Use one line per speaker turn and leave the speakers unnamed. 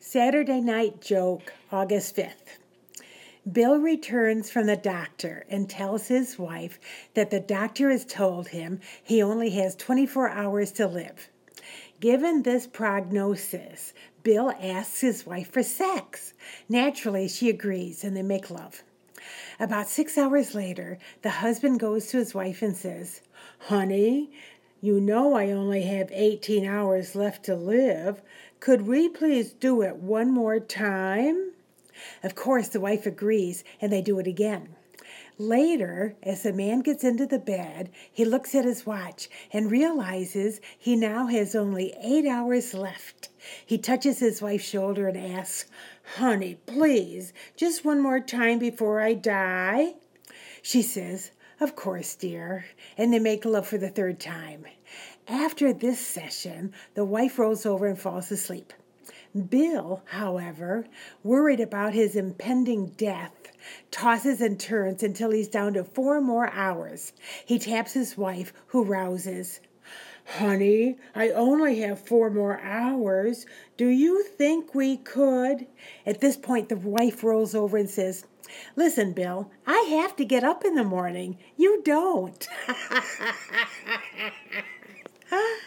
Saturday Night Joke, August 5th. Bill returns from the doctor and tells his wife that the doctor has told him he only has 24 hours to live. Given this prognosis, Bill asks his wife for sex. Naturally, she agrees and they make love. About 6 hours later, the husband goes to his wife and says, "Honey, you know I only have 18 hours left to live. Could we please do it one more time?" Of course, the wife agrees, and they do it again. Later, as the man gets into the bed, he looks at his watch and realizes he now has only 8 hours left. He touches his wife's shoulder and asks, "Honey, please, just one more time before I die." She says, "Of course, dear," and they make love for the third time. After this session, the wife rolls over and falls asleep. Bill, however, worried about his impending death, tosses and turns until he's down to 4 more hours. He taps his wife, who rouses. "Honey, I only have 4 more hours. Do you think we could?" At this point, the wife rolls over and says, "Listen, Bill, I have to get up in the morning. You don't."